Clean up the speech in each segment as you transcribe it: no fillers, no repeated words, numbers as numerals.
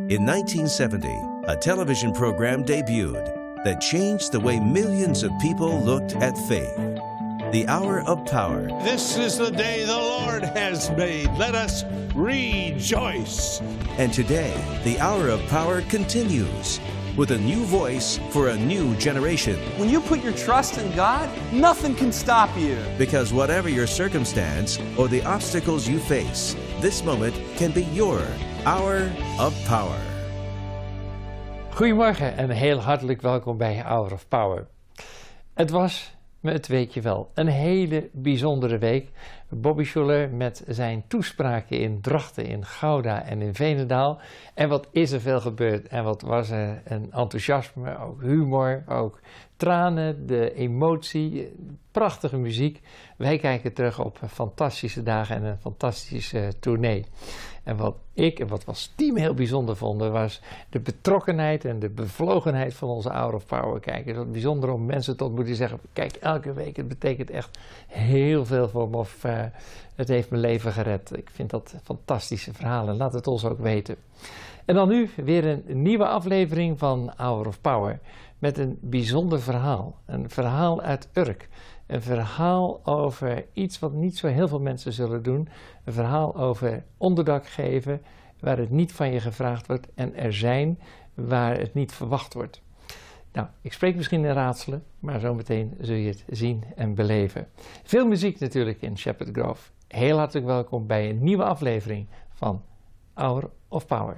In 1970, a television program debuted that changed the way millions of people looked at faith. The Hour of Power. This is the day the Lord has made. Let us rejoice. And today, the Hour of Power continues with a new voice for a new generation. When you put your trust in God, nothing can stop you. Because whatever your circumstance or the obstacles you face, this moment can be your Hour of Power. Goedemorgen en heel hartelijk welkom bij Hour of Power. Het was me het weekje wel een hele bijzondere week. Bobby Schuller met zijn toespraken in Drachten, in Gouda en in Veenendaal. En wat is er veel gebeurd en wat was er een enthousiasme, ook humor, ook tranen, de emotie, prachtige muziek. Wij kijken terug op fantastische dagen en een fantastische tournee. En wat ik en wat we als team heel bijzonder vonden, was de betrokkenheid en de bevlogenheid van onze Hour of Power kijkers. Het bijzonder om mensen te ontmoeten die zeggen, kijk elke week, het betekent echt heel veel voor me of het heeft mijn leven gered. Ik vind dat fantastische verhalen, laat het ons ook weten. En dan nu weer een nieuwe aflevering van Hour of Power met een bijzonder verhaal. Een verhaal uit Urk. Een verhaal over iets wat niet zo heel veel mensen zullen doen. Een verhaal over onderdak geven waar het niet van je gevraagd wordt en er zijn waar het niet verwacht wordt. Nou, ik spreek misschien in raadselen, maar zometeen zul je het zien en beleven. Veel muziek natuurlijk in Shepherd Grove. Heel hartelijk welkom bij een nieuwe aflevering van Hour of Power.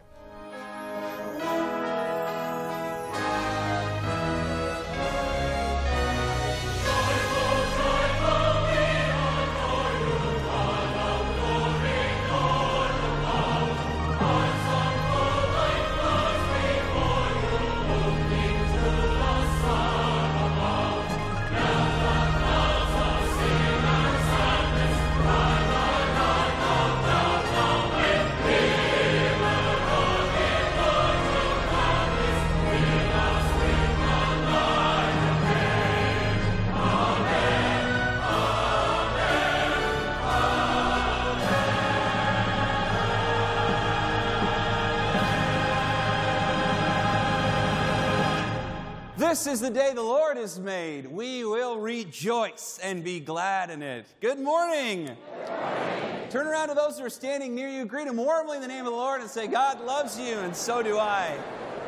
This is the day the Lord has made. We will rejoice and be glad in it. Good morning. Good morning. Turn around to those who are standing near you. Greet them warmly in the name of the Lord and say, God loves you and so do I.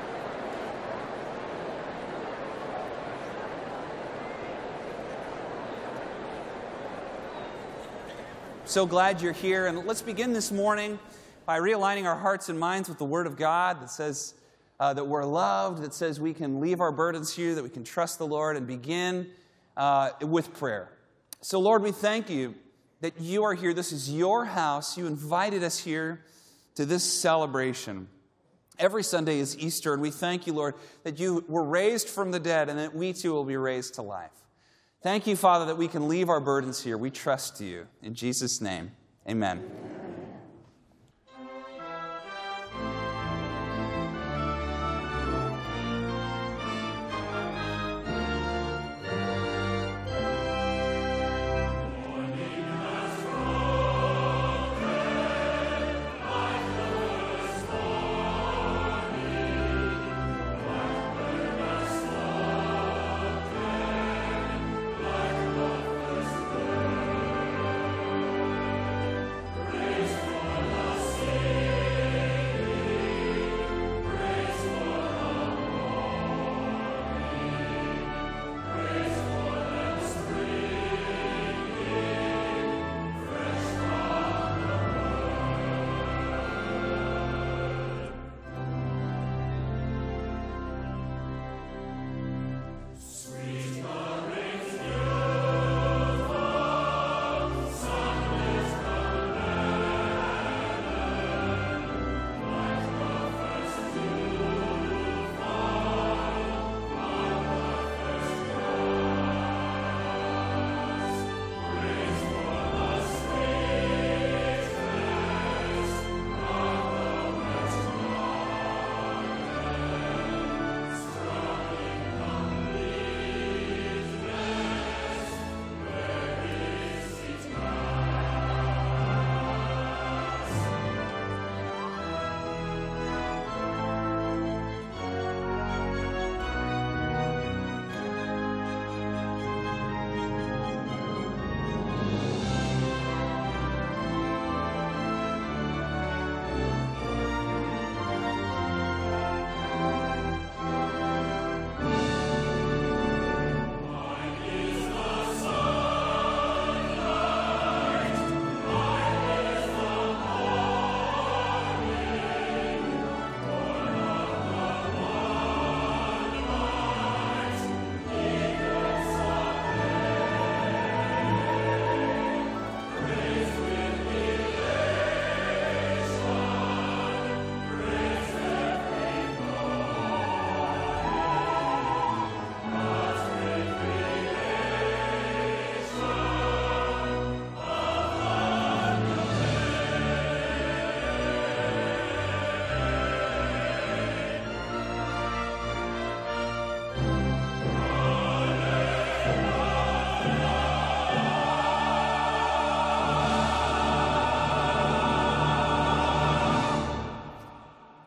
So glad you're here. And let's begin this morning by realigning our hearts and minds with the Word of God that says that we're loved, that says we can leave our burdens here, that we can trust the Lord and begin with prayer. So Lord, we thank you that you are here. This is your house. You invited us here to this celebration. Every Sunday is Easter, and we thank you, Lord, that you were raised from the dead and that we too will be raised to life. Thank you, Father, that we can leave our burdens here. We trust you. In Jesus' name, amen.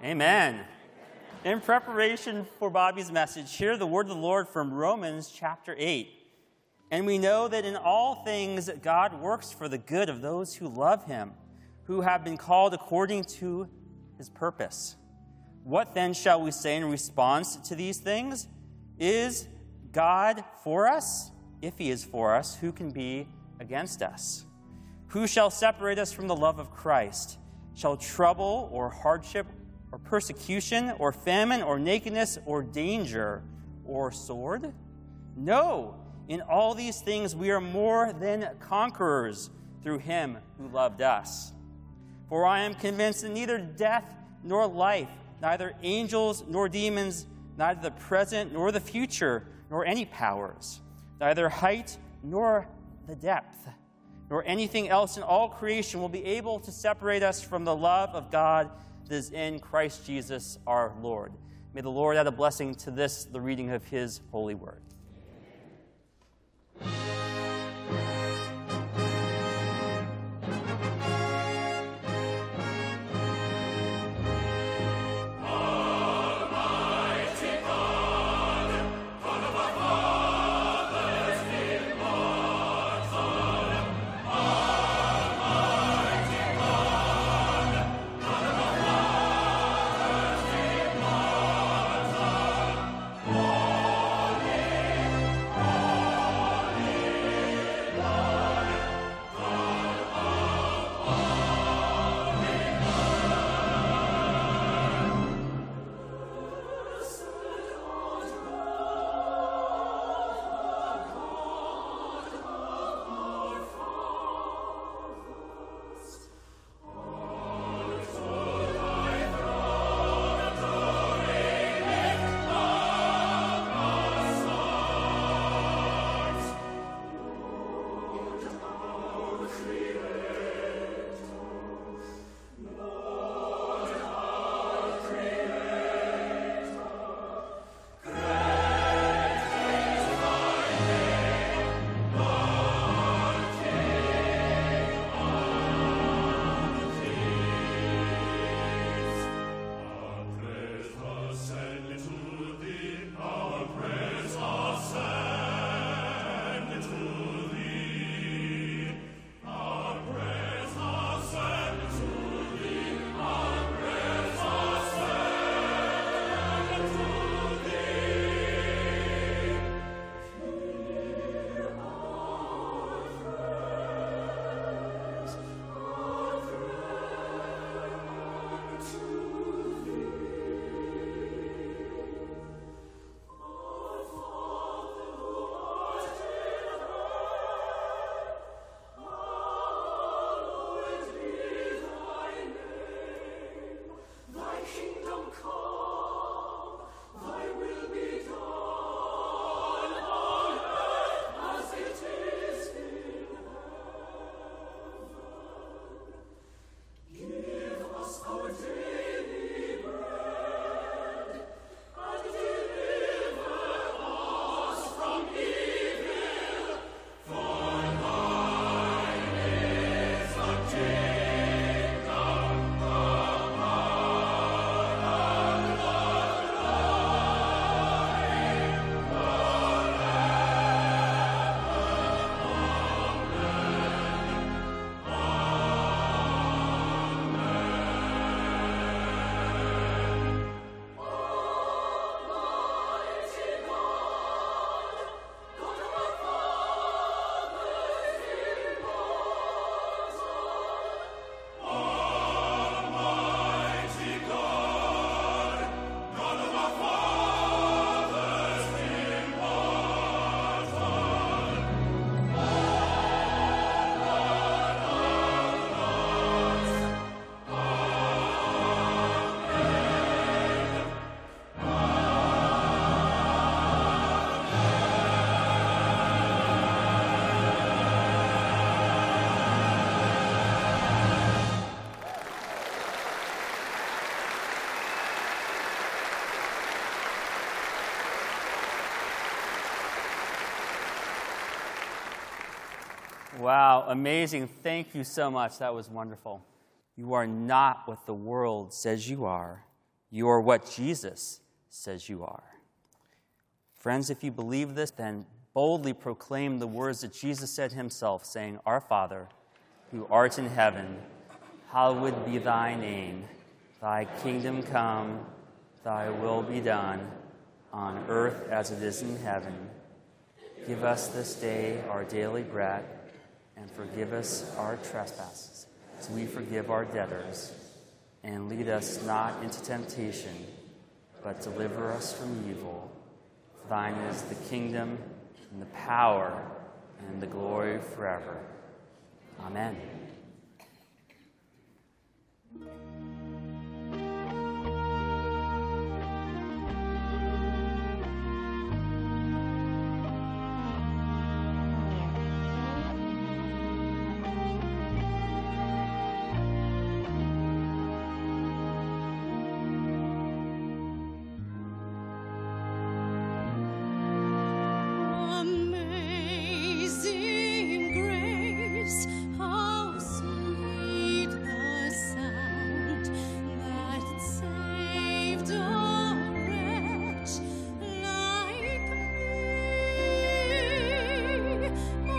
Amen. In preparation for Bobby's message, hear the word of the Lord from Romans chapter 8. And we know that in all things God works for the good of those who love him, who have been called according to his purpose. What then shall we say in response to these things? Is God for us? If he is for us, who can be against us? Who shall separate us from the love of Christ? Shall trouble or hardship or persecution or famine or nakedness or danger or sword? No, in all these things we are more than conquerors through him who loved us. For I am convinced that neither death nor life, neither angels nor demons, neither the present nor the future, nor any powers, neither height nor the depth, nor anything else in all creation will be able to separate us from the love of God that is in Christ Jesus our Lord. May the Lord add a blessing to this, the reading of his holy word. Wow, amazing. Thank you so much. That was wonderful. You are not what the world says you are. You are what Jesus says you are. Friends, if you believe this, then boldly proclaim the words that Jesus said himself, saying, Our Father, who art in heaven, hallowed be thy name. Thy kingdom come, thy will be done, on earth as it is in heaven. Give us this day our daily bread, and forgive us our trespasses, as we forgive our debtors. And lead us not into temptation, but deliver us from evil. For thine is the kingdom, and the power, and the glory forever. Amen. Amazing grace, how sweet the sound that saved a wretch like me. I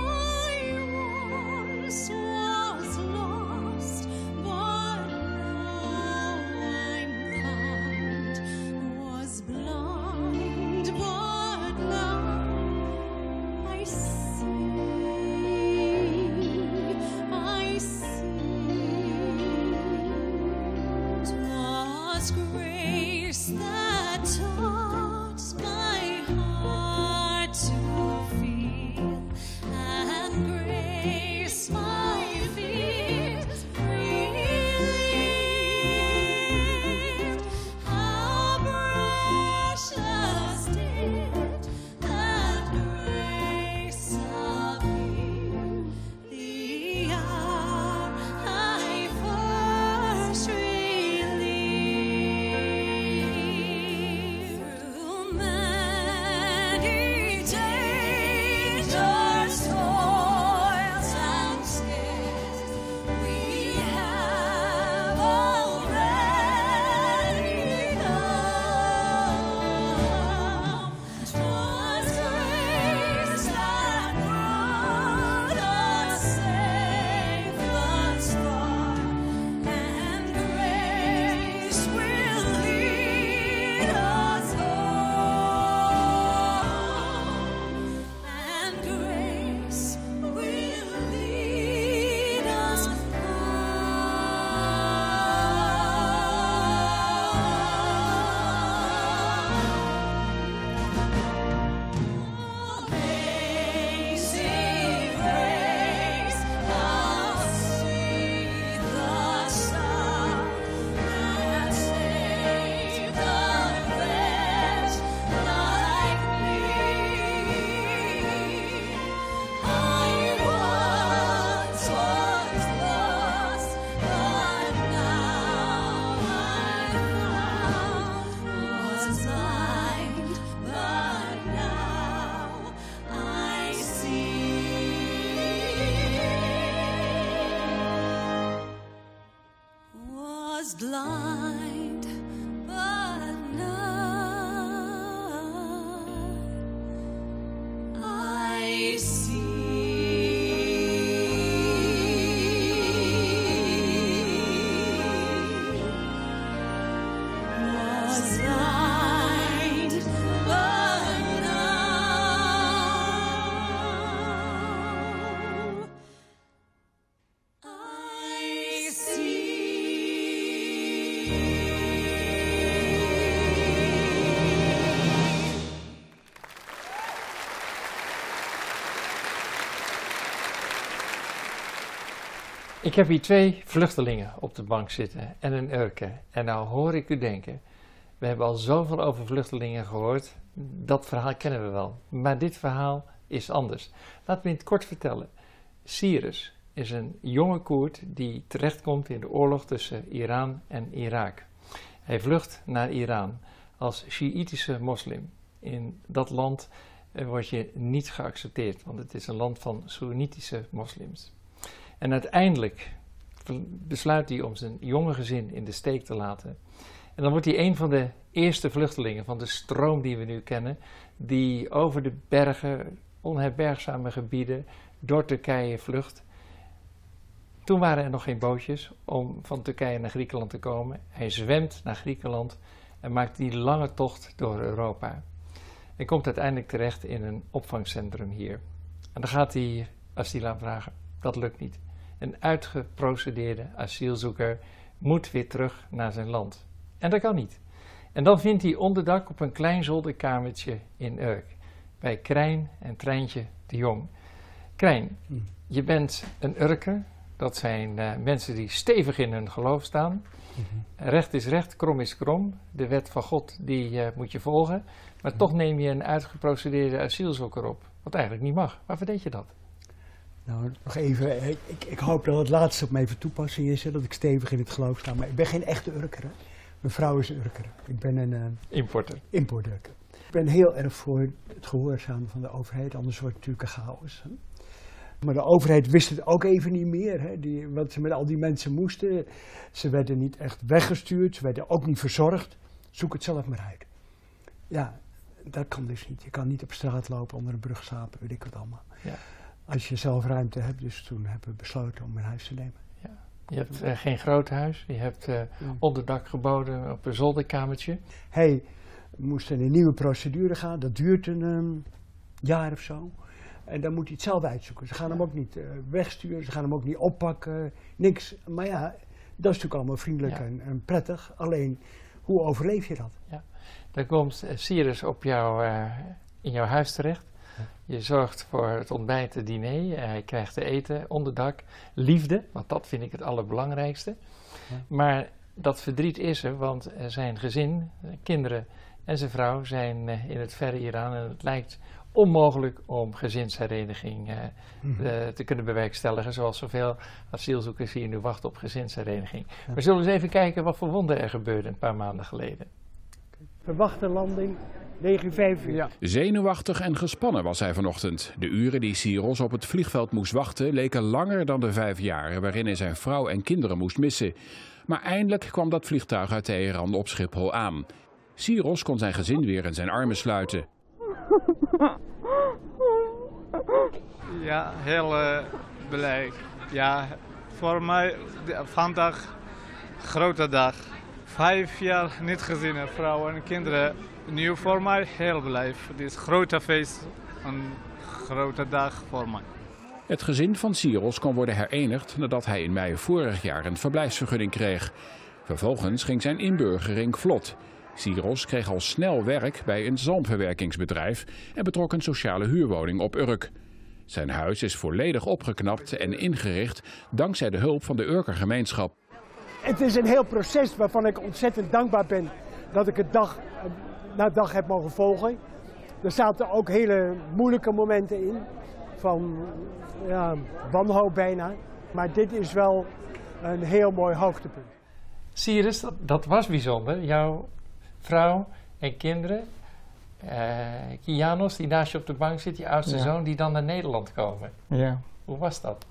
once was lost, but now I'm found. Was blind, but now I see. Twas grace that taught my heart to feel, and grace my fears relieved. How precious did that grace appear, the hour I first relieved. Through many dangers, toils, and scares, we have already come. 'Twas grace that brought us safe thus far, and grace will lead us home. And grace will lead us Amazing grace, how sweet the sound that saved a wretch like me. I once was lost, but now I'm found. Was blind, but now I see. Was blind, but now I see. Was blind, but now I see. Ik heb hier 2 vluchtelingen op de bank zitten en een Urke. En nou hoor ik u denken, we hebben al zoveel over vluchtelingen gehoord, dat verhaal kennen we wel. Maar dit verhaal is anders. Laat me in het kort vertellen. Cyrus is een jonge Koerd die terechtkomt in de oorlog tussen Iran en Irak. Hij vlucht naar Iran als Sjiïtische moslim. In dat land word je niet geaccepteerd, want het is een land van Soenitische moslims. En uiteindelijk besluit hij om zijn jonge gezin in de steek te laten En dan wordt hij een van de eerste vluchtelingen van de stroom die we nu kennen, die over de bergen, onherbergzame gebieden, door Turkije vlucht. Toen waren er nog geen bootjes om van Turkije naar Griekenland te komen. Hij zwemt naar Griekenland en maakt die lange tocht door Europa. En komt uiteindelijk terecht in een opvangcentrum hier. En dan gaat hij asiel aanvragen. Dat lukt niet. Een uitgeprocedeerde asielzoeker moet weer terug naar zijn land. En dat kan niet. En dan vindt hij onderdak op een klein zolderkamertje in Urk. Bij Krijn en Treintje de Jong. Krijn, je bent een Urker. Dat zijn mensen die stevig in hun geloof staan. Recht is recht, krom is krom. De wet van God, die moet je volgen. Maar toch neem je een uitgeprocedeerde asielzoeker op. Wat eigenlijk niet mag. Waarvoor deed je dat? Nou, nog even. Ik hoop dat het laatste op mij van toepassing is. Hè, dat ik stevig in het geloof sta. Maar ik ben geen echte Urker. Hè. Mijn vrouw is een Urker. Ik ben een importurker. Ik ben heel erg voor het gehoorzamen van de overheid. Anders wordt het natuurlijk een chaos. Hè. Maar de overheid wist het ook even niet meer. Hè, wat ze met al die mensen moesten. Ze werden niet echt weggestuurd. Ze werden ook niet verzorgd. Zoek het zelf maar uit. Ja, dat kan dus niet. Je kan niet op straat lopen, onder een brug slapen, weet ik wat allemaal. Ja. Als je zelf ruimte hebt, dus toen hebben we besloten om een huis te nemen. Ja. Je hebt geen groot huis, je hebt onderdak geboden op een zolderkamertje. Hij moest in een nieuwe procedure gaan, dat duurt een jaar of zo. En dan moet hij het zelf uitzoeken. Ze gaan hem ook niet wegsturen, ze gaan hem ook niet oppakken, niks. Maar ja, dat is natuurlijk allemaal vriendelijk en prettig. Alleen, hoe overleef je dat? Ja. Dan komt Cyrus op in jouw huis terecht. Je zorgt voor het ontbijt, het diner. Hij krijgt te eten, onderdak, liefde. Want dat vind ik het allerbelangrijkste. Ja. Maar dat verdriet is er, want zijn gezin, kinderen en zijn vrouw zijn in het verre Iran. En het lijkt onmogelijk om gezinshereniging te kunnen bewerkstelligen. Zoals zoveel asielzoekers hier nu wachten op gezinshereniging. Ja. We zullen eens even kijken wat voor wonder er gebeurde een paar maanden geleden. Verwachte landing 9:45. Ja. Zenuwachtig en gespannen was hij vanochtend. De uren die Cyrus op het vliegveld moest wachten leken langer dan de 5 jaren waarin hij zijn vrouw en kinderen moest missen. Maar eindelijk kwam dat vliegtuig uit Teheran op Schiphol aan. Cyrus kon zijn gezin weer in zijn armen sluiten. Ja, heel blij. Ja, voor mij vandaag grote dag. 5 jaar niet gezien, vrouwen en kinderen. Nu voor mij heel blij. Dit is een grote feest, een grote dag voor mij. Het gezin van Cyrus kon worden herenigd nadat hij in mei vorig jaar een verblijfsvergunning kreeg. Vervolgens ging zijn inburgering vlot. Cyrus kreeg al snel werk bij een zalmverwerkingsbedrijf en betrok een sociale huurwoning op Urk. Zijn huis is volledig opgeknapt en ingericht dankzij de hulp van de Urker gemeenschap. Het is een heel proces waarvan ik ontzettend dankbaar ben dat ik het dag na dag heb mogen volgen. Er zaten ook hele moeilijke momenten in, van wanhoop bijna. Maar dit is wel een heel mooi hoogtepunt. Cyrus, dat was bijzonder. Jouw vrouw en kinderen, Kianos die naast je op de bank zit, je oudste zoon, die dan naar Nederland komen. Ja. Hoe was dat?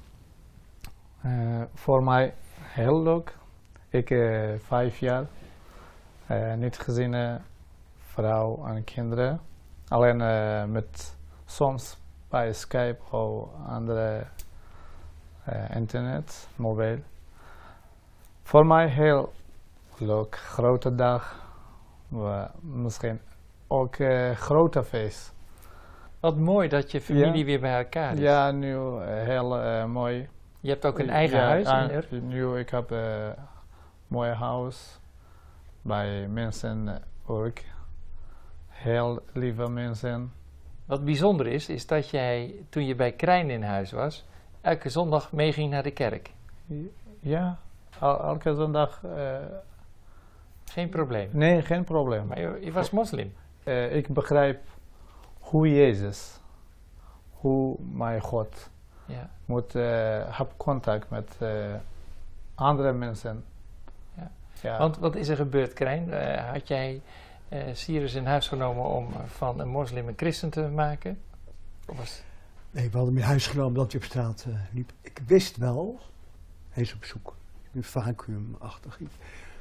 Voor mij heel leuk. Ik 5 jaar, niet gezien vrouw en kinderen. Alleen met soms bij Skype of andere internet, mobiel. Voor mij heel leuk, grote dag. Misschien ook grote feest. Wat mooi dat je familie weer bij elkaar is. Ja, nu heel mooi. Je hebt ook een eigen huis in Urk? Nu ik heb een mooi huis bij mensen Urk. Heel lieve mensen. Wat bijzonder is dat jij toen je bij Krijn in huis was, elke zondag meeging naar de kerk. Ja, elke zondag. Geen probleem? Nee, geen probleem. Maar je was moslim? Ik begrijp hoe Jezus, hoe mijn God moet heb contact met andere mensen. Ja. Ja. Want wat is er gebeurd, Krijn? Had jij Cyrus in huis genomen om van een moslim een christen te maken? Nee, we hadden hem in huis genomen omdat hij op straat liep. Ik wist wel, hij is op zoek. Een vacuümachtig iets.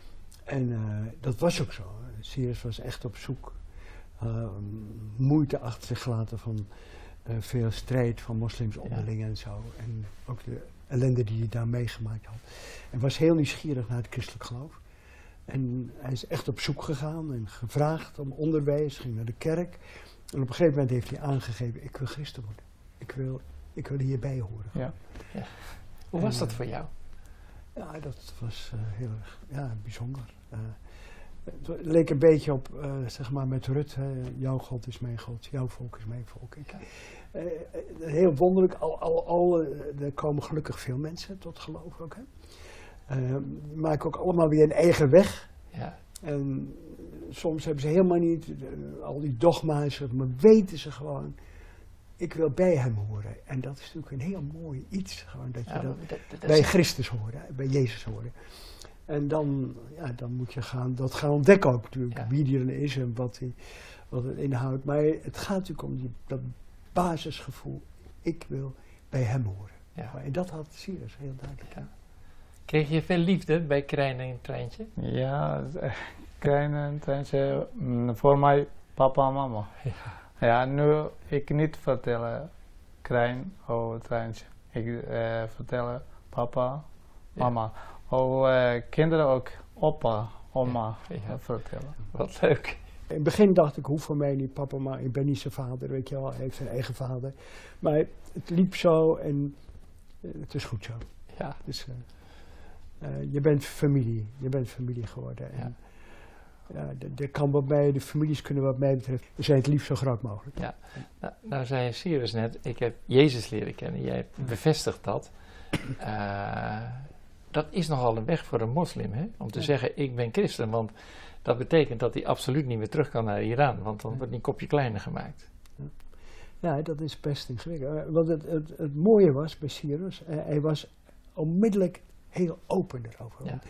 En dat was ook zo. Cyrus was echt op zoek. Moeite achter zich gelaten van veel strijd van moslims onderling en zo. En ook de ellende die hij daar meegemaakt had. En was heel nieuwsgierig naar het christelijk geloof. En hij is echt op zoek gegaan en gevraagd om onderwijs, ging naar de kerk. En op een gegeven moment heeft hij aangegeven, ik wil christen worden. Ik wil hierbij horen. Ja. Ja. Hoe was dat voor jou? Ja, dat was heel erg bijzonder. Het leek een beetje op, zeg maar met Rut, jouw God is mijn God, jouw volk is mijn volk. Heel wonderlijk, er komen gelukkig veel mensen tot geloof ook. Maken ook allemaal weer een eigen weg. Ja. En soms hebben ze helemaal niet al die dogma's, maar weten ze gewoon, ik wil bij hem horen. En dat is natuurlijk een heel mooi iets, gewoon dat je bij Christus horen, bij Jezus horen. En dan moet je dat gaan ontdekken ook natuurlijk, wie die er is en wat het inhoudt. Maar het gaat natuurlijk om dat basisgevoel, ik wil bij hem horen. Ja. En dat had Cyrus heel duidelijk. Ja. Kreeg je veel liefde bij Krijn en Treintje? Ja, Krijn en Treintje, voor mij papa en mama. Ja, nu ik niet vertellen Krijn of Treintje. Ik vertel papa, mama. Kinderen ook opa, oma vertellen. Wat leuk. In het begin dacht ik, hoef voor mij niet papa, maar ik ben niet zijn vader, weet je wel. Hij heeft zijn eigen vader. Maar het liep zo en het is goed zo. Ja. Dus, je bent familie geworden. En, de families kunnen wat mij betreft zijn het liefst zo groot mogelijk. Ja. Nou zei Cyrus net, ik heb Jezus leren kennen. Jij bevestigt dat. Dat is nogal een weg voor een moslim, hè? Om te zeggen, ik ben christen. Want dat betekent dat hij absoluut niet meer terug kan naar Iran. Want dan wordt hij een kopje kleiner gemaakt. Ja, dat is best ingewikkeld. Want het mooie was bij Cyrus, hij was onmiddellijk heel open erover. Ja.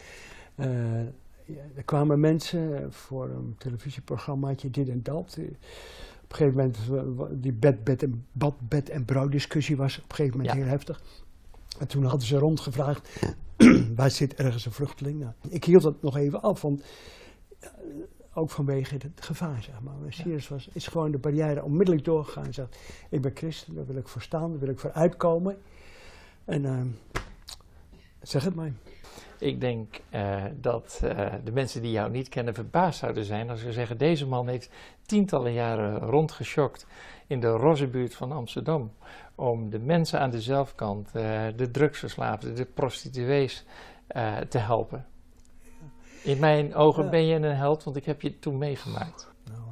Er kwamen mensen voor een televisieprogrammaatje, dit en dat. Op een gegeven moment, die bed en brood discussie was op een gegeven moment heel heftig. En toen hadden ze rondgevraagd, waar zit ergens een vluchteling? Nou, ik hield dat nog even af, want ook vanwege het gevaar, zeg maar. Maar Cyrus is gewoon de barrière onmiddellijk doorgegaan en zegt, ik ben christen, daar wil ik voor staan, daar wil ik voor uitkomen. En zeg het maar. Ik denk dat de mensen die jou niet kennen verbaasd zouden zijn als ze zeggen, deze man heeft tientallen jaren rondgeschokt in de Rozzebuurt van Amsterdam. Om de mensen aan de zelfkant, de drugsverslaafden, de prostituees te helpen. In mijn ogen ben je een held, want ik heb je toen meegemaakt. Nou,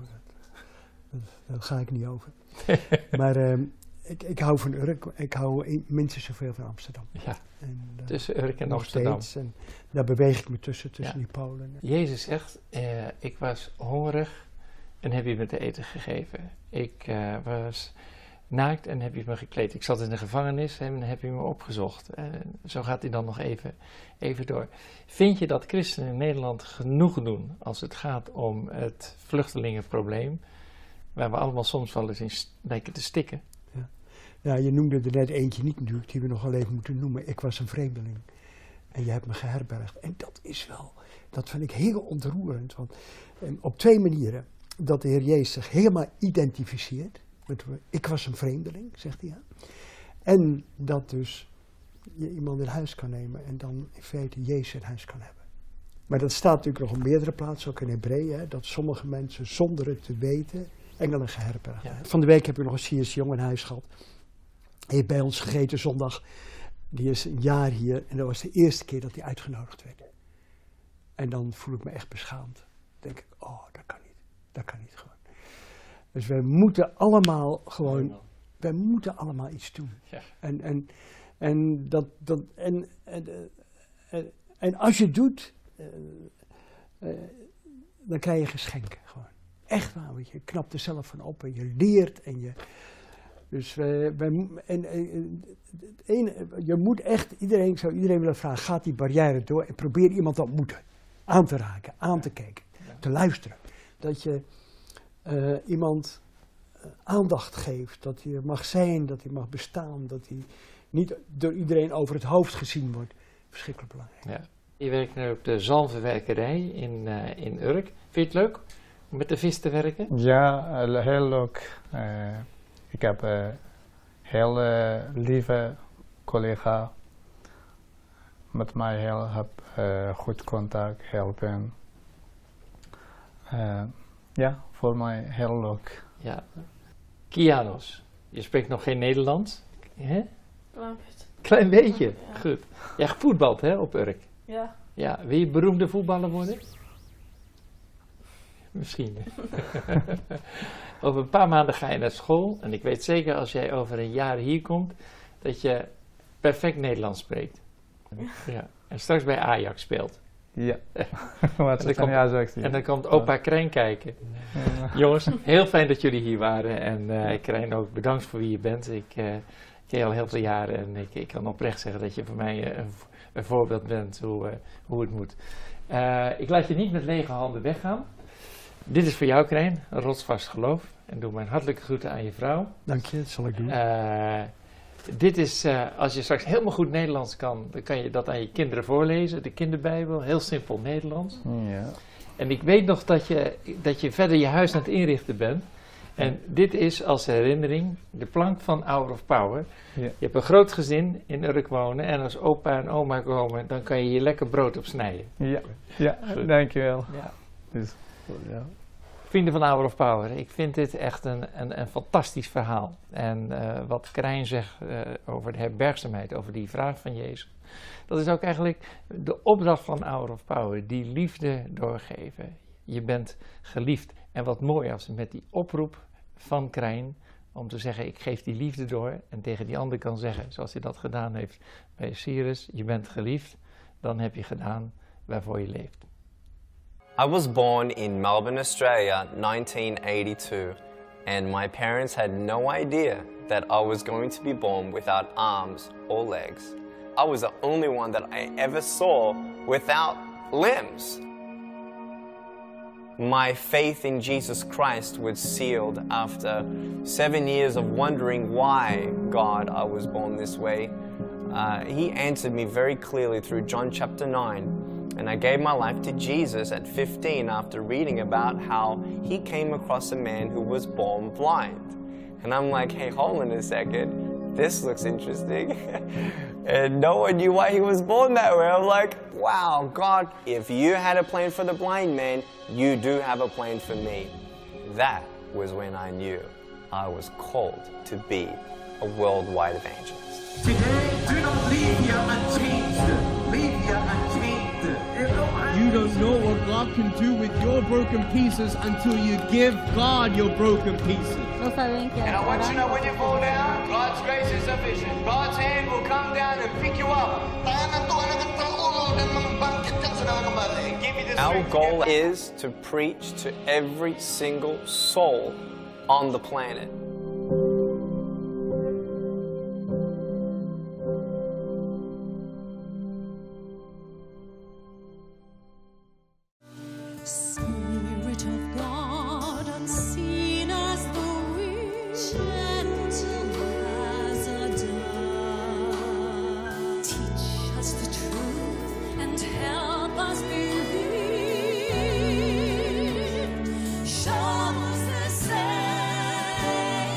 daar ga ik niet over. Maar ik hou van Urk, ik hou minstens zoveel van Amsterdam. Ja, en, tussen Urk en Amsterdam. Steeds, en daar beweeg ik me tussen die polen. Jezus zegt, ik was hongerig en heb je me te eten gegeven. Ik was naakt en heb je me gekleed. Ik zat in de gevangenis en heb je me opgezocht. Zo gaat hij dan nog even door. Vind je dat christenen in Nederland genoeg doen als het gaat om het vluchtelingenprobleem, waar we allemaal soms wel eens in lijken te stikken? Ja, je noemde er net eentje niet natuurlijk, die we nog wel even moeten noemen. Ik was een vreemdeling en je hebt me geherbergd. En dat vind ik heel ontroerend. Want op twee manieren, dat de Heer Jezus zich helemaal identificeert. Ik was een vreemdeling, zegt hij. En dat dus je iemand in huis kan nemen en dan in feite Jezus in huis kan hebben. Maar dat staat natuurlijk nog op meerdere plaatsen, ook in Hebreeën, dat sommige mensen zonder het te weten engelen geherbergd. Ja. Van de week heb ik nog een C.S. Jong in huis gehad. Hij heeft bij ons gegeten zondag. Die is een jaar hier en dat was de eerste keer dat hij uitgenodigd werd. En dan voel ik me echt beschaamd. Dan denk ik, oh, dat kan niet. Dat kan niet gewoon. Dus wij moeten allemaal gewoon, wij moeten allemaal iets doen. Ja. En als je het doet, dan krijg je geschenken gewoon. Echt waar, want je knapt er zelf van op en je leert en je... Dus je moet echt, iedereen willen vragen, gaat die barrière door en probeer iemand te ontmoeten. Aan te raken, aan te kijken, te luisteren. Dat je iemand aandacht geeft, dat hij er mag zijn, dat hij mag bestaan, dat hij niet door iedereen over het hoofd gezien wordt. Verschrikkelijk belangrijk. Ja. Je werkt nu op de zalmverwerkerij in Urk. Vind je het leuk om met de vis te werken? Ja, heel leuk. Ik heb een heel lieve collega. Met mij heb goed contact, helpen. Ja, voor mij heel leuk. Ja. Kianos, je spreekt nog geen Nederlands? Hè? Klein beetje. Ja. Goed. Je hebt gevoetbald, hè, op Urk? Ja. Ja. Wil je beroemde voetballer worden? Misschien. Over een paar maanden ga je naar school. En ik weet zeker als jij over een jaar hier komt, dat je perfect Nederlands spreekt. Ja. En straks bij Ajax speelt. Ja. En dan komt opa Krijn kijken. Ja. Jongens, heel fijn dat jullie hier waren. En Krijn ook bedankt voor wie je bent. Ik ken je al heel veel jaren en ik kan oprecht zeggen dat je voor mij een voorbeeld bent hoe het moet. Ik laat je niet met lege handen weggaan. Dit is voor jou, Krijn, een rotsvast geloof. En doe mijn hartelijke groeten aan je vrouw. Dank je, dat zal ik doen. Dit is, als je straks helemaal goed Nederlands kan, dan kan je dat aan je kinderen voorlezen. De kinderbijbel, heel simpel Nederlands. Ja. En ik weet nog dat je verder je huis aan het inrichten bent. En dit is als herinnering de plank van Hour of Power. Ja. Je hebt een groot gezin in Urk wonen en als opa en oma komen, dan kan je hier lekker brood op snijden. Ja, ja, dankjewel. Ja. Dus, ja. Vrienden van Hour of Power, ik vind dit echt een fantastisch verhaal. En wat Krijn zegt over de herbergzaamheid, over die vraag van Jezus. Dat is ook eigenlijk de opdracht van Hour of Power, die liefde doorgeven. Je bent geliefd. En wat mooi als met die oproep van Krijn om te zeggen, ik geef die liefde door. En tegen die ander kan zeggen, zoals hij dat gedaan heeft bij Cyrus, je bent geliefd. Dan heb je gedaan waarvoor je leeft. I was born in Melbourne, Australia, 1982, and my parents had no idea that I was going to be born without arms or legs. I was the only one that I ever saw without limbs. My faith in Jesus Christ was sealed after 7 years of wondering why, God, I was born this way. He answered me very clearly through John chapter 9. And I gave my life to Jesus at 15 after reading about how he came across a man who was born blind. And I'm like, hey, hold on a second. This looks interesting. And no one knew why he was born that way. I'm like, wow, God, if you had a plan for the blind man, you do have a plan for me. That was when I knew I was called to be a worldwide evangelist. Today, do not leave here unchanged. Leave here unchanged. You don't know what God can do with your broken pieces until you give God your broken pieces. And I want you to know when you fall down, God's grace is sufficient. God's hand will come down and pick you up. And give you the strength. Our goal is to preach to every single soul on the planet. Spirit of God, unseen as the wind, gentle as a dove, teach us the truth and help us believe. Show us the Savior.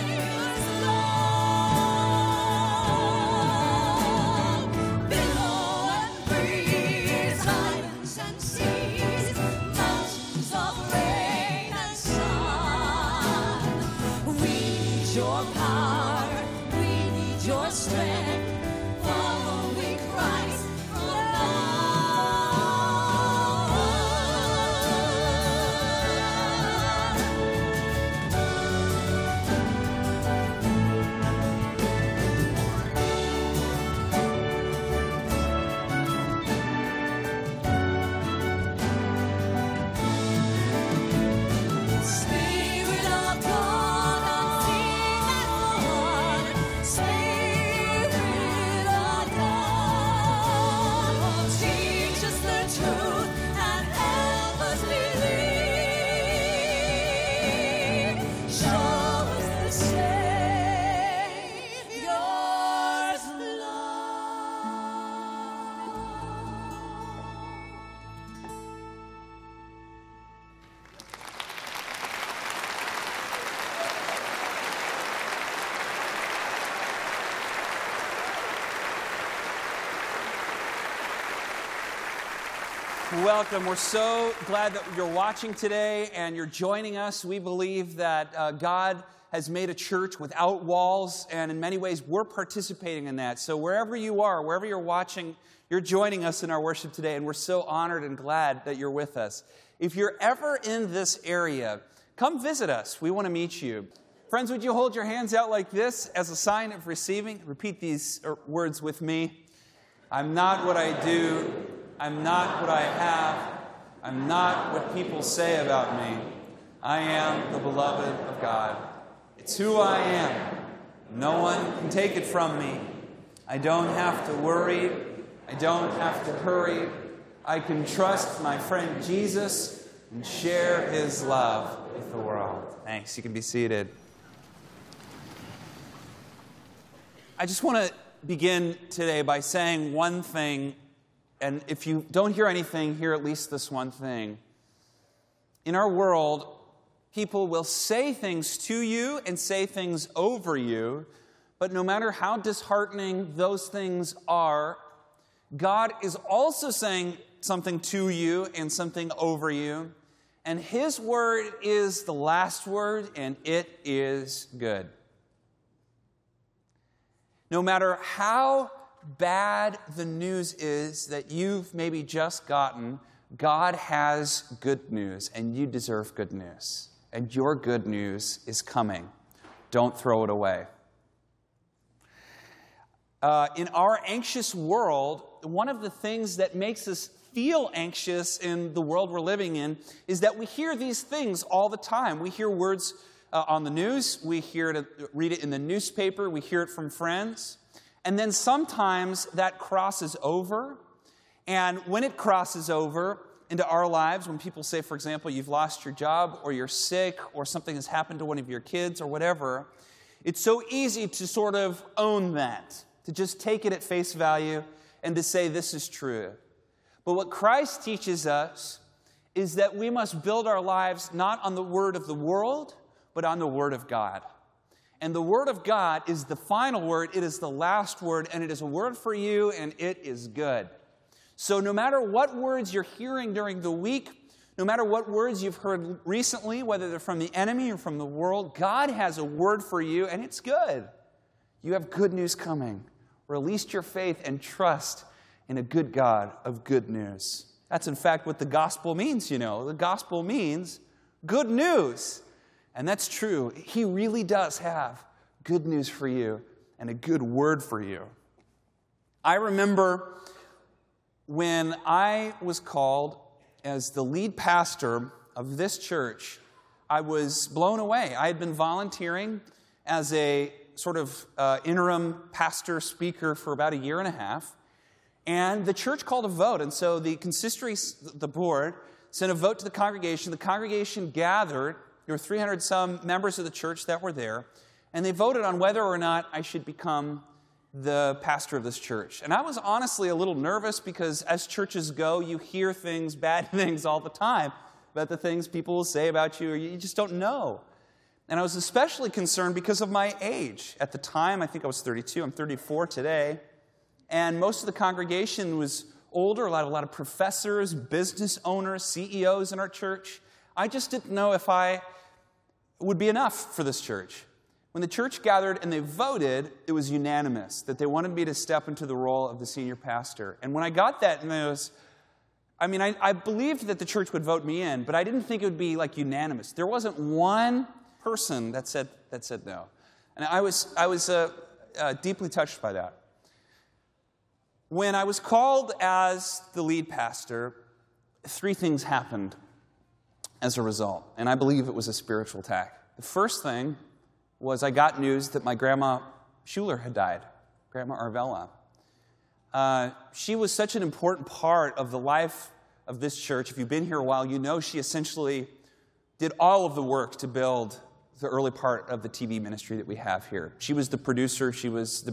Welcome. We're so glad that you're watching today and you're joining us. We believe that God has made a church without walls, and in many ways we're participating in that. So wherever you are, wherever you're watching, you're joining us in our worship today, and we're so honored and glad that you're with us. If you're ever in this area, come visit us. We want to meet you. Friends, would you hold your hands out like this as a sign of receiving? Repeat these words with me. I'm not what I do. I'm not what I have. I'm not what people say about me. I am the beloved of God. It's who I am. No one can take it from me. I don't have to worry. I don't have to hurry. I can trust my friend Jesus and share his love with the world. Thanks. You can be seated. I just want to begin today by saying one thing, and if you don't hear anything, hear at least this one thing. In our world, people will say things to you and say things over you, but no matter how disheartening those things are, God is also saying something to you and something over you, and his word is the last word, and it is good. No matter how bad the news is that you've maybe just gotten, God has good news, and you deserve good news. And your good news is coming. Don't throw it away. In our anxious world, one of the things that makes us feel anxious in the world we're living in is that we hear these things all the time. We hear words on the news. We read it in the newspaper. We hear it from friends. And then sometimes that crosses over. And when it crosses over into our lives, when people say, for example, you've lost your job or you're sick or something has happened to one of your kids or whatever, it's so easy to sort of own that, to just take it at face value and to say this is true. But what Christ teaches us is that we must build our lives not on the word of the world, but on the word of God. And the word of God is the final word, it is the last word, and it is a word for you, and it is good. So no matter what words you're hearing during the week, no matter what words you've heard recently, whether they're from the enemy or from the world, God has a word for you, and it's good. You have good news coming. Release your faith and trust in a good God of good news. That's in fact what the gospel means, you know. The gospel means good news. And that's true. He really does have good news for you and a good word for you. I remember when I was called as the lead pastor of this church, I was blown away. I had been volunteering as a sort of interim pastor speaker for about a year and a half. And the church called a vote. And so the consistory, the board, sent a vote to the congregation. The congregation gathered. There were 300-some members of the church that were there, and they voted on whether or not I should become the pastor of this church. And I was honestly a little nervous because as churches go, you hear things, bad things all the time about the things people will say about you, or you just don't know. And I was especially concerned because of my age. At the time, I think I was 32. I'm 34 today. And most of the congregation was older, a lot of professors, business owners, CEOs in our church. I just didn't know if I would be enough for this church. When the church gathered and they voted, it was unanimous that they wanted me to step into the role of the senior pastor. And when I got that news, I believed that the church would vote me in, but I didn't think it would be like unanimous. There wasn't one person that said no. And I was deeply touched by that. When I was called as the lead pastor, 3 things happened as a result, and I believe it was a spiritual attack. The first thing was I got news that my grandma Schuler had died, Grandma Arvella. She was such an important part of the life of this church. If you've been here a while, you know she essentially did all of the work to build the early part of the TV ministry that we have here. She was the producer. She was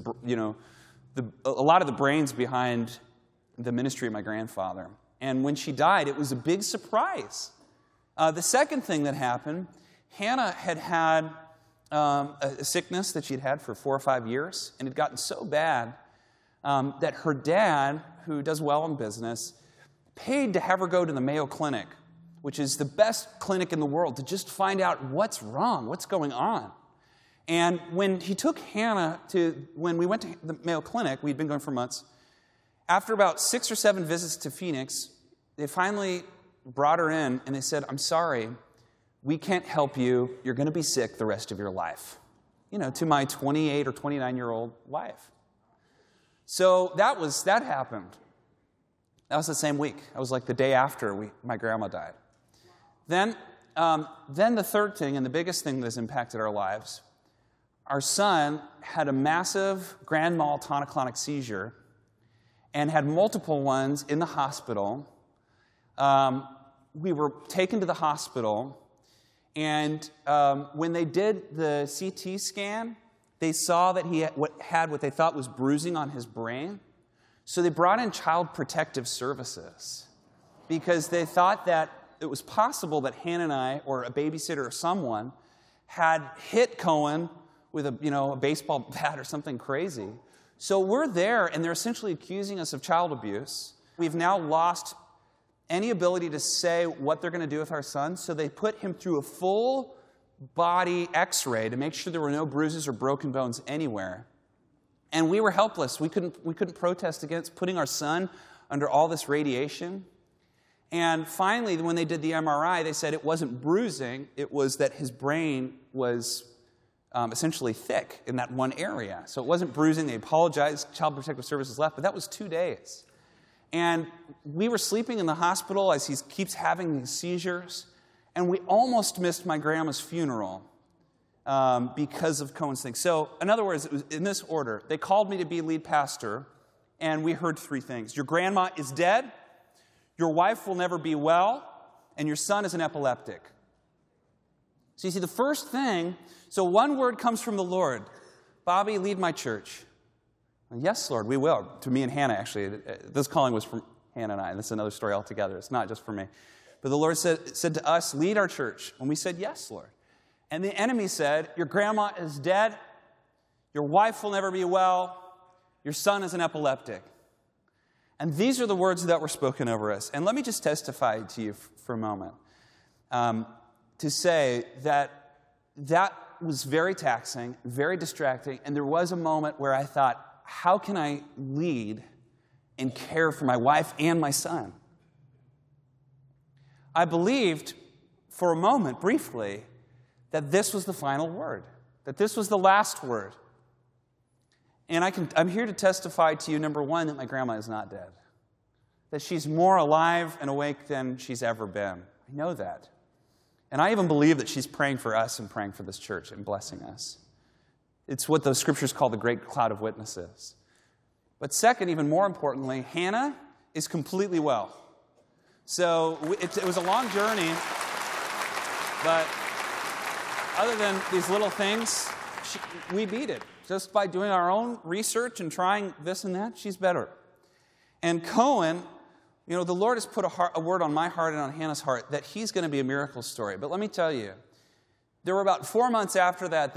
a lot of the brains behind the ministry of my grandfather. And when she died, it was a big surprise. The second thing that happened, Hannah had a sickness that she'd had for 4 or 5 years, and it had gotten so bad that her dad, who does well in business, paid to have her go to the Mayo Clinic, which is the best clinic in the world, to just find out what's wrong, what's going on. And when he took Hannah when we went to the Mayo Clinic, we'd been going for months, after about 6 or 7 visits to Phoenix, they finally brought her in and they said, I'm sorry, we can't help you. You're going to be sick the rest of your life. To my 28 or 29-year-old wife. So that happened. That was the same week. That was like the day after my grandma died. Then the third thing, and the biggest thing that has impacted our lives, our son had a massive grand mal tonic-clonic seizure and had multiple ones in the hospital. We were taken to the hospital, and when they did the CT scan, they saw that he had what they thought was bruising on his brain. So they brought in Child Protective Services because they thought that it was possible that Hannah and I, or a babysitter or someone, had hit Cohen with a baseball bat or something crazy. So we're there, and they're essentially accusing us of child abuse. We've now lost any ability to say what they're going to do with our son, so they put him through a full body x-ray to make sure there were no bruises or broken bones anywhere. And we were helpless. We couldn't protest against putting our son under all this radiation. And finally, when they did the MRI, they said it wasn't bruising, it was that his brain was essentially thick in that one area. So it wasn't bruising. They apologized. Child Protective Services left, but that was 2 days. And we were sleeping in the hospital as he keeps having these seizures, and we almost missed my grandma's funeral because of Cohen's thing. So, in other words, it was in this order. They called me to be lead pastor, and we heard 3 things. Your grandma is dead, your wife will never be well, and your son is an epileptic. So you see, the first thing, so one word comes from the Lord. Bobby, lead my church. Yes, Lord, we will. To me and Hannah, actually. This calling was from Hannah and I. This is another story altogether. It's not just for me. But the Lord said to us, lead our church. And we said, yes, Lord. And the enemy said, your grandma is dead. Your wife will never be well. Your son is an epileptic. And these are the words that were spoken over us. And let me just testify to you for a moment. To say that was very taxing, very distracting. And there was a moment where I thought, how can I lead and care for my wife and my son? I believed for a moment, briefly, that this was the final word, that this was the last word. And I'm here to testify to you, number one, that my grandma is not dead, that she's more alive and awake than she's ever been. I know that. And I even believe that she's praying for us and praying for this church and blessing us. It's what the scriptures call the great cloud of witnesses. But second, even more importantly, Hannah is completely well. So it was a long journey, but other than these little things, we beat it. Just by doing our own research and trying this and that, she's better. And Cohen, the Lord has put a word on my heart and on Hannah's heart that he's going to be a miracle story. But let me tell you, there were about 4 months after that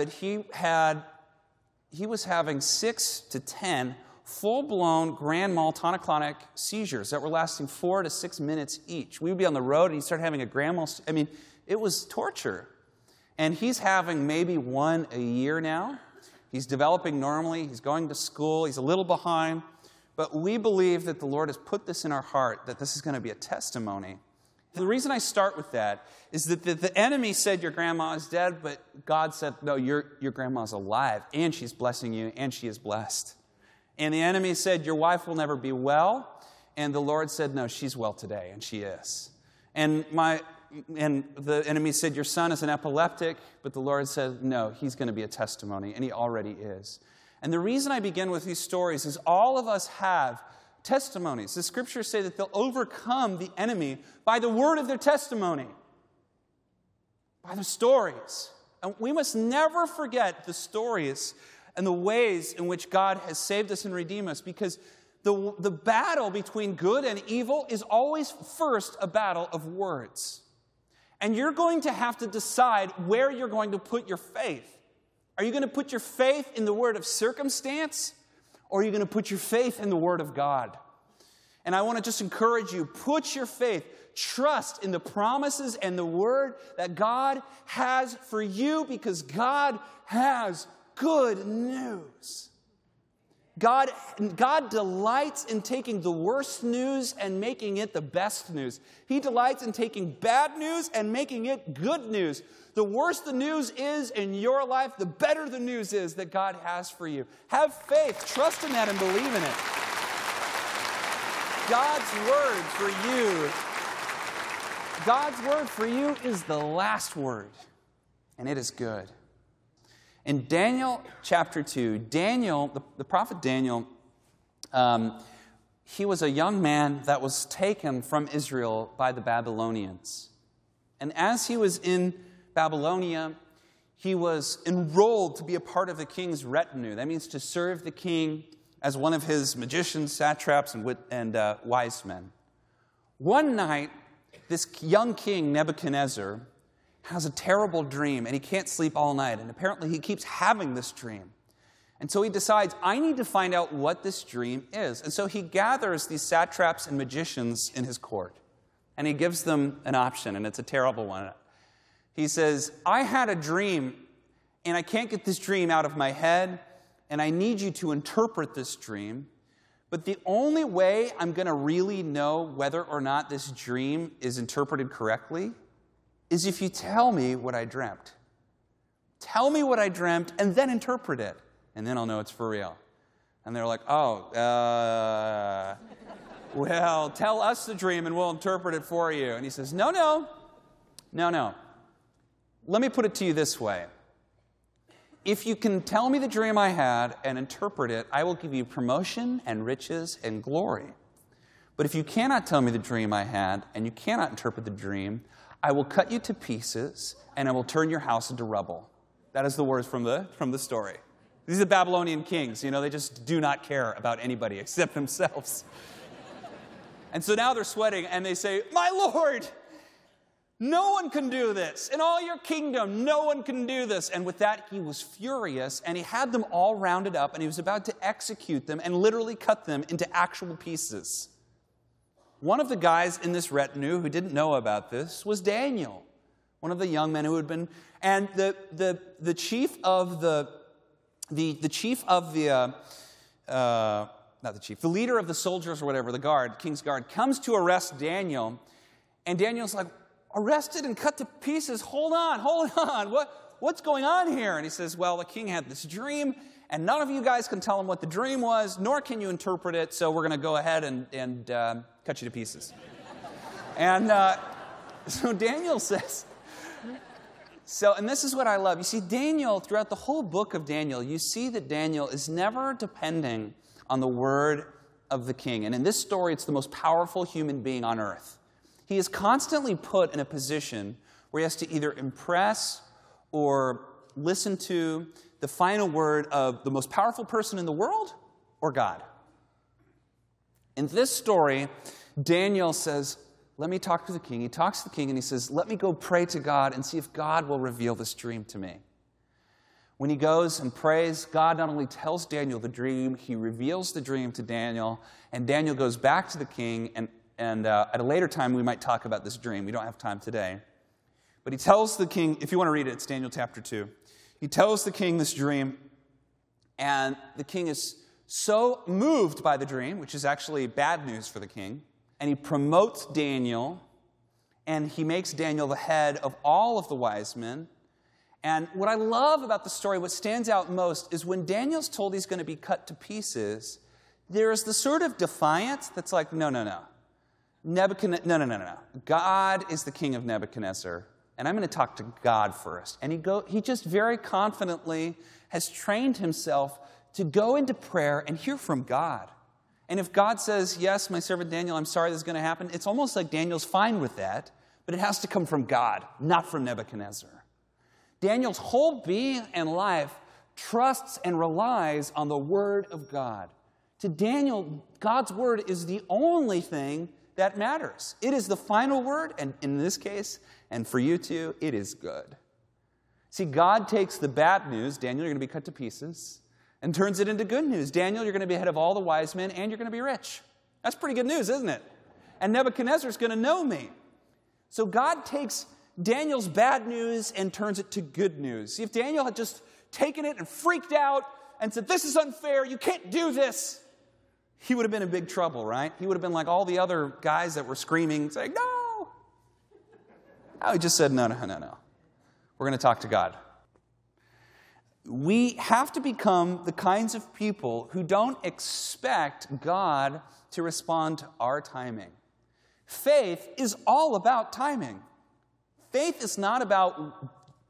he was having 6 to 10 full-blown grand mal tonic-clonic seizures that were lasting 4 to 6 minutes each. We would be on the road, and he started having a grand mal. It was torture. And he's having maybe 1 a year now. He's developing normally. He's going to school. He's a little behind. But we believe that the Lord has put this in our heart, that this is going to be a testimony. The reason I start with that is that the enemy said your grandma is dead, but God said, no, your grandma's alive, and she's blessing you, and she is blessed. And the enemy said, your wife will never be well, and the Lord said, no, she's well today, and she is. And the enemy said, your son is an epileptic, but the Lord said, no, he's going to be a testimony, and he already is. And the reason I begin with these stories is all of us have testimonies. The scriptures say that they'll overcome the enemy by the word of their testimony, by their stories. And we must never forget the stories and the ways in which God has saved us and redeemed us, because the battle between good and evil is always first a battle of words. And you're going to have to decide where you're going to put your faith. Are you going to put your faith in the word of circumstance, or are you going to put your faith in the word of God? And I want to just encourage you, put your faith, trust in the promises and the word that God has for you, because God has good news. God delights in taking the worst news and making it the best news. He delights in taking bad news and making it good news. The worse the news is in your life, the better the news is that God has for you. Have faith, trust in that, and believe in it. God's word for you is the last word, and it is good. In Daniel chapter 2, Daniel, the prophet Daniel, he was a young man that was taken from Israel by the Babylonians. And as he was in Babylonia, he was enrolled to be a part of the king's retinue. That means to serve the king as one of his magicians, satraps, and wise men. One night, this young king, Nebuchadnezzar, has a terrible dream, and he can't sleep all night. And apparently he keeps having this dream. And so he decides, I need to find out what this dream is. And so he gathers these satraps and magicians in his court. And he gives them an option, and it's a terrible one. He says, I had a dream, and I can't get this dream out of my head, and I need you to interpret this dream. But the only way I'm going to really know whether or not this dream is interpreted correctly is if you tell me what I dreamt. Tell me what I dreamt and then interpret it. And then I'll know it's for real. And they're like, well, tell us the dream and we'll interpret it for you. And he says, no. Let me put it to you this way. If you can tell me the dream I had and interpret it, I will give you promotion and riches and glory. But if you cannot tell me the dream I had and you cannot interpret the dream, I will cut you to pieces, and I will turn your house into rubble. That is the words from the story. These are the Babylonian kings. They just do not care about anybody except themselves. And so now they're sweating, and they say, my Lord, no one can do this. In all your kingdom, no one can do this. And with that, he was furious, and he had them all rounded up, and he was about to execute them and literally cut them into actual pieces. One of the guys in this retinue who didn't know about this was Daniel, one of the young men who had been, and the chief of the leader of the soldiers or whatever, the guard, king's guard, comes to arrest Daniel, and Daniel's like, arrested and cut to pieces? Hold on, what's going on here? And he says, well, the king had this dream, and none of you guys can tell him what the dream was, nor can you interpret it, so we're going to go ahead and cut you to pieces. And so Daniel says, and this is what I love. You see, Daniel, throughout the whole book of Daniel, you see that Daniel is never depending on the word of the king. And in this story, it's the most powerful human being on earth. He is constantly put in a position where he has to either impress or listen to the final word of the most powerful person in the world or God. In this story, Daniel says, let me talk to the king. He talks to the king and he says, let me go pray to God and see if God will reveal this dream to me. When he goes and prays, God not only tells Daniel the dream, he reveals the dream to Daniel, and Daniel goes back to the king, and at a later time we might talk about this dream. We don't have time today. But he tells the king, if you want to read it, it's Daniel chapter 2. He tells the king this dream, and the king is so moved by the dream, which is actually bad news for the king, and he promotes Daniel, and he makes Daniel the head of all of the wise men. And what I love about the story, what stands out most, is when Daniel's told he's going to be cut to pieces, there is the sort of defiance that's like, no. No. God is the king of Nebuchadnezzar, and I'm going to talk to God first. And he just very confidently has trained himself to go into prayer and hear from God. And if God says, yes, my servant Daniel, I'm sorry this is going to happen, it's almost like Daniel's fine with that, but it has to come from God, not from Nebuchadnezzar. Daniel's whole being and life trusts and relies on the word of God. To Daniel, God's word is the only thing that matters. It is the final word, and in this case, and for you too, it is good. See, God takes the bad news, Daniel, you're going to be cut to pieces, and turns it into good news. Daniel, you're going to be head of all the wise men, and you're going to be rich. That's pretty good news, isn't it? And Nebuchadnezzar's going to know me. So God takes Daniel's bad news and turns it to good news. See, if Daniel had just taken it and freaked out and said, this is unfair, you can't do this, he would have been in big trouble, right? He would have been like all the other guys that were screaming, saying, no. Oh, he just said, no. We're going to talk to God. We have to become the kinds of people who don't expect God to respond to our timing. Faith is all about timing. Faith is not about,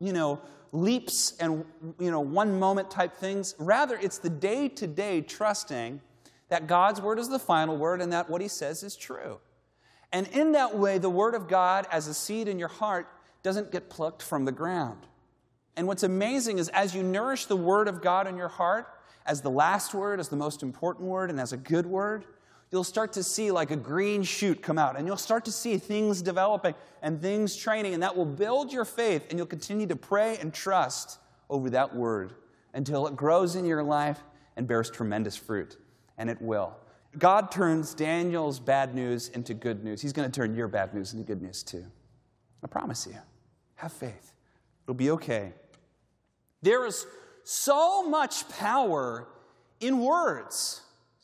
leaps and, one moment type things. Rather, it's the day-to-day trusting that God's word is the final word and that what he says is true. And in that way, the word of God as a seed in your heart doesn't get plucked from the ground. And what's amazing is as you nourish the word of God in your heart, as the last word, as the most important word, and as a good word, you'll start to see like a green shoot come out, and you'll start to see things developing and things training, and that will build your faith, and you'll continue to pray and trust over that word until it grows in your life and bears tremendous fruit, and it will. God turns Daniel's bad news into good news. He's going to turn your bad news into good news too. I promise you. Have faith. It'll be okay. There is so much power in words.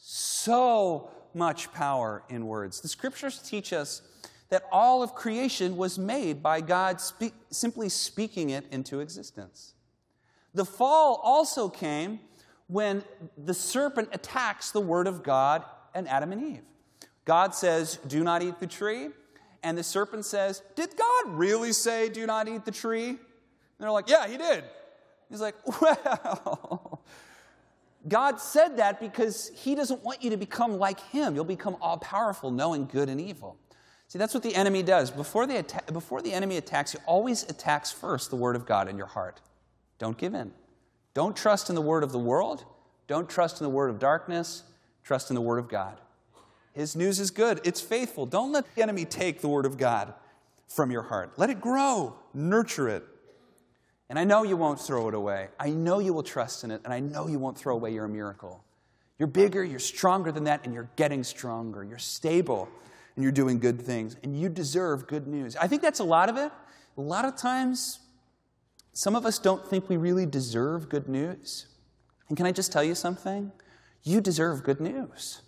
So much power in words. The scriptures teach us that all of creation was made by God simply speaking it into existence. The fall also came when the serpent attacks the word of God and Adam and Eve. God says, do not eat the tree. And the serpent says, did God really say do not eat the tree? And they're like, yeah, he did. He's like, well, God said that because he doesn't want you to become like him. You'll become all-powerful, knowing good and evil. See, that's what the enemy does. Before the enemy attacks, he always attacks first the word of God in your heart. Don't give in. Don't trust in the word of the world. Don't trust in the word of darkness. Trust in the word of God. His news is good. It's faithful. Don't let the enemy take the word of God from your heart. Let it grow. Nurture it. And I know you won't throw it away. I know you will trust in it, and I know you won't throw away your miracle. You're bigger, you're stronger than that, and you're getting stronger. You're stable, and you're doing good things, and you deserve good news. I think that's a lot of it. A lot of times, some of us don't think we really deserve good news. And can I just tell you something? You deserve good news.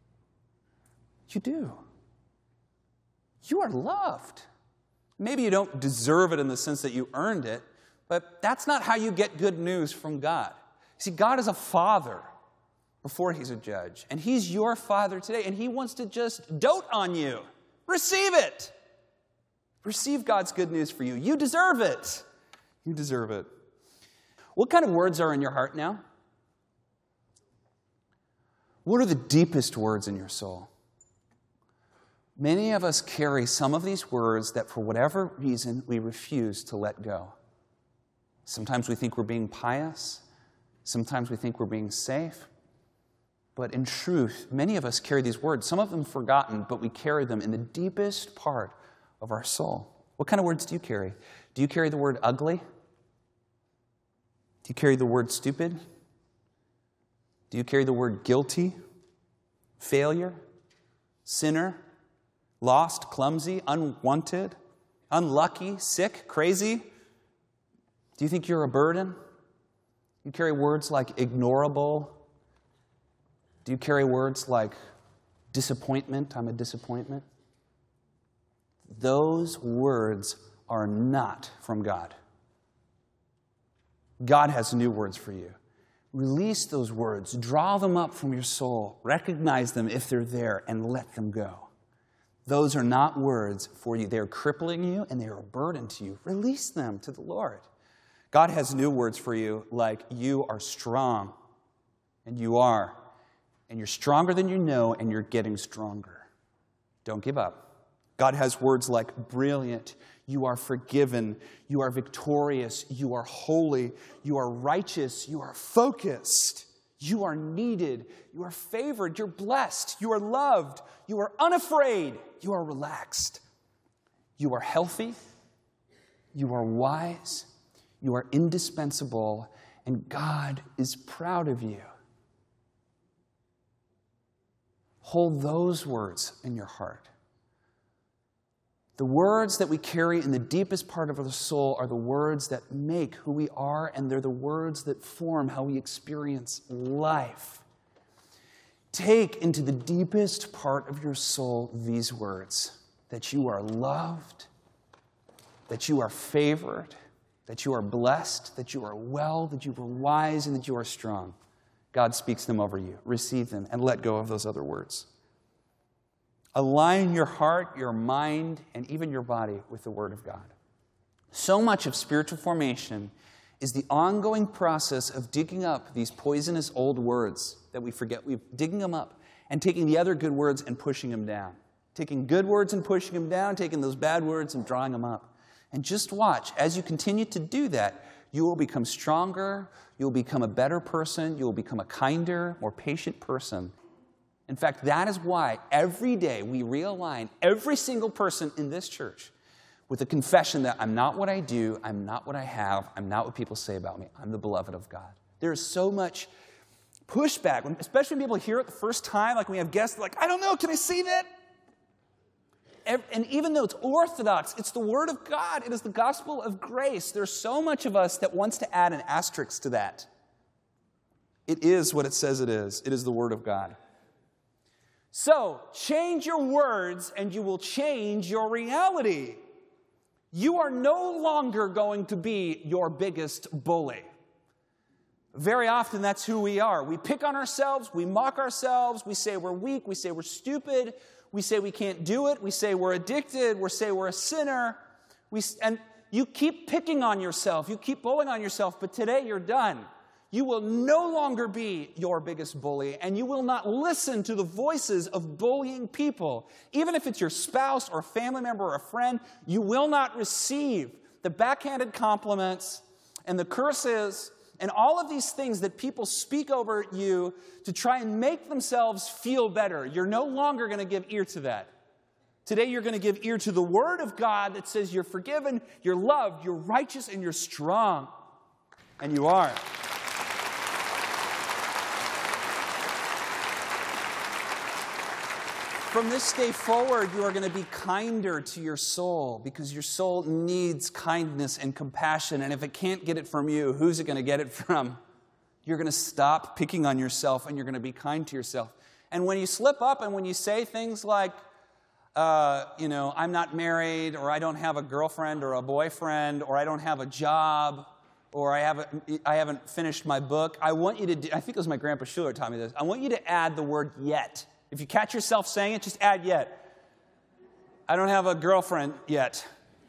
You do. You are loved. Maybe you don't deserve it in the sense that you earned it, but that's not how you get good news from God. See, God is a father before he's a judge. And he's your father today, and he wants to just dote on you. Receive it. Receive God's good news for you. You deserve it. You deserve it. What kind of words are in your heart now? What are the deepest words in your soul? Many of us carry some of these words that for whatever reason we refuse to let go. Sometimes we think we're being pious. Sometimes we think we're being safe. But in truth, many of us carry these words, some of them forgotten, but we carry them in the deepest part of our soul. What kind of words do you carry? Do you carry the word ugly? Do you carry the word stupid? Do you carry the word guilty, failure, sinner, lost, clumsy, unwanted, unlucky, sick, crazy? Do you think you're a burden? You carry words like ignorable? Do you carry words like disappointment? I'm a disappointment. Those words are not from God. God has new words for you. Release those words. Draw them up from your soul. Recognize them if they're there and let them go. Those are not words for you. They're crippling you and they are a burden to you. Release them to the Lord. God has new words for you, like you are strong, and you are. And you're stronger than you know, and you're getting stronger. Don't give up. God has words like brilliant, you are forgiven, you are victorious, you are holy, you are righteous, you are focused, you are needed, you are favored, you're blessed, you are loved, you are unafraid, you are relaxed, you are healthy, you are wise, you are indispensable, and God is proud of you. Hold those words in your heart. The words that we carry in the deepest part of our soul are the words that make who we are, and they're the words that form how we experience life. Take into the deepest part of your soul these words, that you are loved, that you are favored, that you are blessed, that you are well, that you are wise, and that you are strong. God speaks them over you. Receive them and let go of those other words. Align your heart, your mind, and even your body with the Word of God. So much of spiritual formation is the ongoing process of digging up these poisonous old words that we forget. We're digging them up and taking the other good words and pushing them down. Taking good words and pushing them down, taking those bad words and drawing them up. And just watch, as you continue to do that, you will become stronger, you will become a better person, you will become a kinder, more patient person. In fact, that is why every day we realign every single person in this church with a confession that I'm not what I do, I'm not what I have, I'm not what people say about me, I'm the beloved of God. There is so much pushback, especially when people hear it the first time, like when we have guests, like, I don't know, can I say that? And even though it's orthodox, it's the Word of God. It is the gospel of grace. There's so much of us that wants to add an asterisk to that. It is what it says it is. It is the Word of God. So, change your words and you will change your reality. You are no longer going to be your biggest bully. Very often that's who we are. We pick on ourselves, we mock ourselves, we say we're weak, we say we're stupid, we say we can't do it, we say we're addicted, we say we're a sinner. And you keep picking on yourself, you keep bullying on yourself, but today you're done. You will no longer be your biggest bully, and you will not listen to the voices of bullying people. Even if it's your spouse or a family member or a friend, you will not receive the backhanded compliments and the curses and all of these things that people speak over you to try and make themselves feel better. You're no longer going to give ear to that. Today you're going to give ear to the Word of God that says you're forgiven, you're loved, you're righteous, and you're strong. And you are. From this day forward, you are going to be kinder to your soul because your soul needs kindness and compassion. And if it can't get it from you, who's it going to get it from? You're going to stop picking on yourself and you're going to be kind to yourself. And when you slip up and when you say things like, I'm not married, or I don't have a girlfriend or a boyfriend, or I don't have a job, or I haven't finished my book, I want you to do, I think it was my grandpa Schuler taught me this, I want you to add the word yet. If you catch yourself saying it, just add yet. I don't have a girlfriend yet.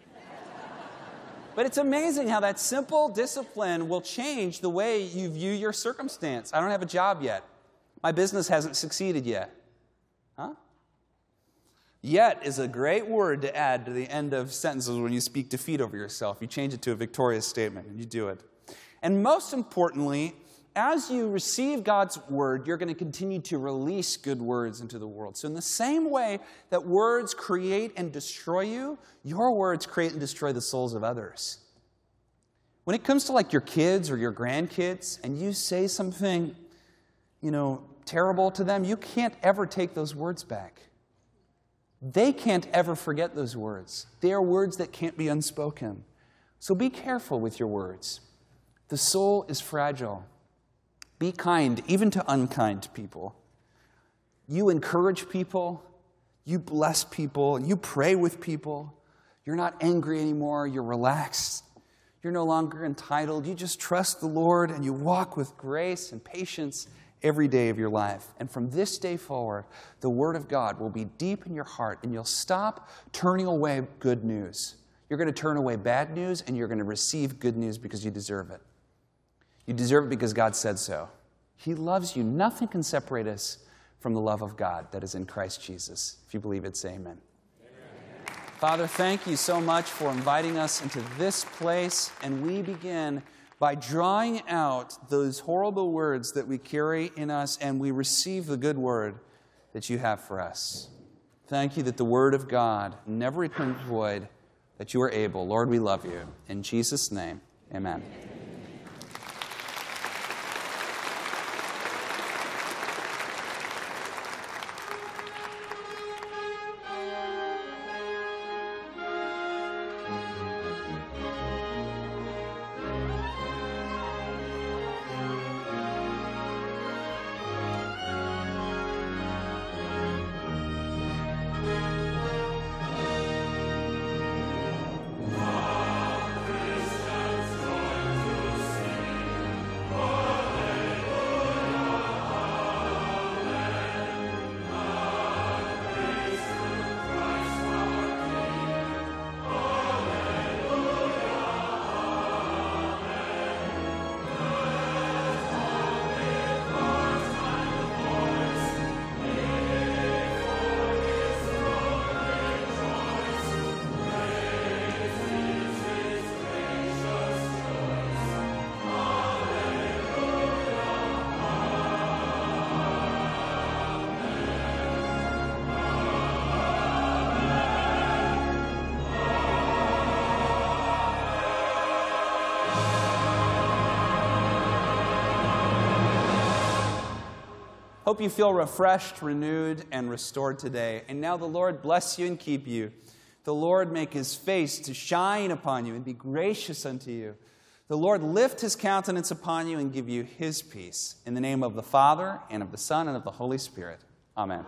But it's amazing how that simple discipline will change the way you view your circumstance. I don't have a job yet. My business hasn't succeeded yet. Huh? Yet is a great word to add to the end of sentences when you speak defeat over yourself. You change it to a victorious statement, and you do it. And most importantly, as you receive God's word, you're going to continue to release good words into the world. So in the same way that words create and destroy you, your words create and destroy the souls of others. When it comes to like your kids or your grandkids, and you say something, terrible to them, you can't ever take those words back. They can't ever forget those words. They are words that can't be unspoken. So be careful with your words. The soul is fragile. Be kind, even to unkind people. You encourage people. You bless people. You pray with people. You're not angry anymore. You're relaxed. You're no longer entitled. You just trust the Lord and you walk with grace and patience every day of your life. And from this day forward, the Word of God will be deep in your heart and you'll stop turning away good news. You're going to turn away bad news and you're going to receive good news because you deserve it. You deserve it because God said so. He loves you. Nothing can separate us from the love of God that is in Christ Jesus. If you believe it, say amen. Amen. Father, thank you so much for inviting us into this place. And we begin by drawing out those horrible words that we carry in us, and we receive the good word that you have for us. Thank you that the Word of God never returns void, that you are able. Lord, we love you. In Jesus' name, amen. Hope you feel refreshed, renewed, and restored today. And now the Lord bless you and keep you. The Lord make his face to shine upon you and be gracious unto you. The Lord lift his countenance upon you and give you his peace. In the name of the Father, and of the Son, and of the Holy Spirit. Amen.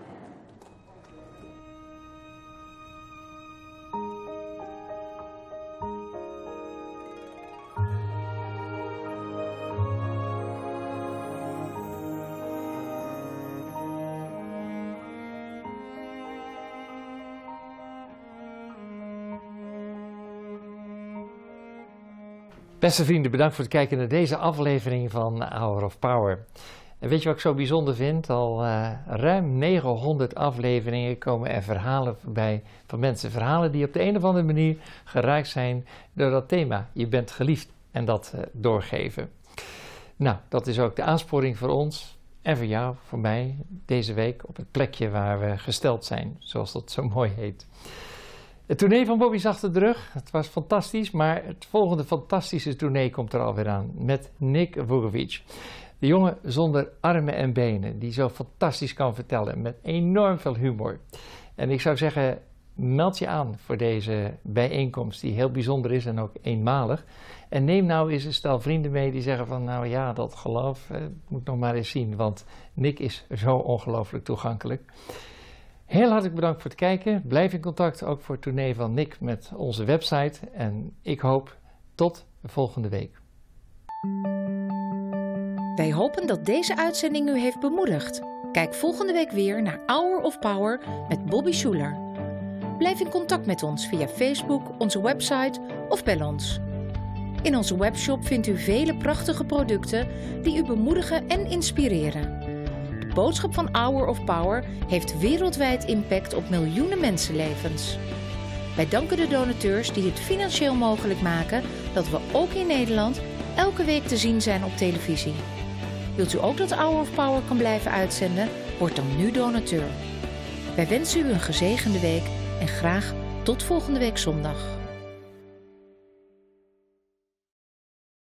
Beste vrienden, bedankt voor het kijken naar deze aflevering van Hour of Power. En weet je wat ik zo bijzonder vind? Al ruim 900 afleveringen komen er verhalen voorbij van mensen. Verhalen die op de een of andere manier geraakt zijn door dat thema. Je bent geliefd en dat doorgeven. Nou, dat is ook de aansporing voor ons en voor jou, voor mij, deze week op het plekje waar we gesteld zijn, zoals dat zo mooi heet. Het tournee van Bobby is achter de rug. Het was fantastisch, maar het volgende fantastische tournee komt er alweer aan. Met Nick Vukovic. De jongen zonder armen en benen, die zo fantastisch kan vertellen, met enorm veel humor. En ik zou zeggen, meld je aan voor deze bijeenkomst, die heel bijzonder is en ook eenmalig. En neem nou eens een stel vrienden mee die zeggen van, nou ja, dat geloof moet nog maar eens zien, want Nick is zo ongelooflijk toegankelijk. Heel hartelijk bedankt voor het kijken. Blijf in contact ook voor het tournee van Nick met onze website. En ik hoop tot de volgende week. Wij hopen dat deze uitzending u heeft bemoedigd. Kijk volgende week weer naar Hour of Power met Bobby Schuller. Blijf in contact met ons via Facebook, onze website of bel ons. In onze webshop vindt u vele prachtige producten die u bemoedigen en inspireren. De boodschap van Hour of Power heeft wereldwijd impact op miljoenen mensenlevens. Wij danken de donateurs die het financieel mogelijk maken dat we ook in Nederland elke week te zien zijn op televisie. Wilt u ook dat Hour of Power kan blijven uitzenden? Word dan nu donateur. Wij wensen u een gezegende week en graag tot volgende week zondag.